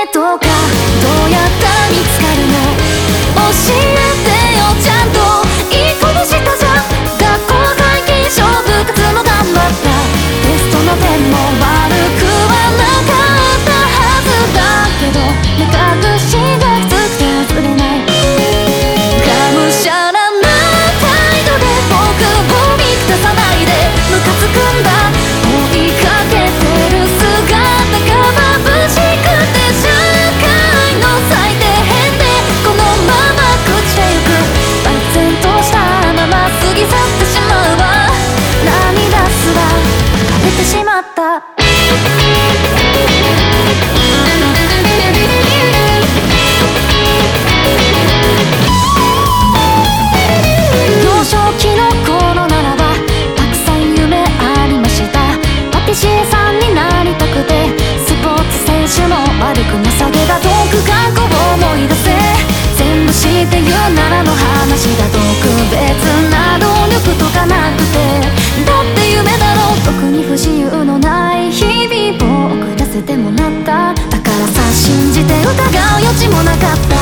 とかどうやったら見つかるの？教えてよちゃんと。いい子にしたじゃん。学校皆勤賞部活も頑張った。テストの点も悪くはなかったはずだけど、目隠しがきつくて外れない。がむしゃらな態度で僕を見下さないで。ムカつくんだ。追いかけてる姿が眩しくて、社会の最底辺でこのまま朽ちてゆく。呆然としたまま過ぎ去ってしまうわ。涙すら枯れてしまった。幼少期の頃ならばたくさん夢ありました。パティシエさんになりたくて、スポーツ選手も悪くなさげだ。独学を思い出せ。全部知って言うならの話だ。特別な努力とかなくて、だって夢だろ。特に不自由のない日々を送らせてもらった。だからさ信じて疑う余地もなかった。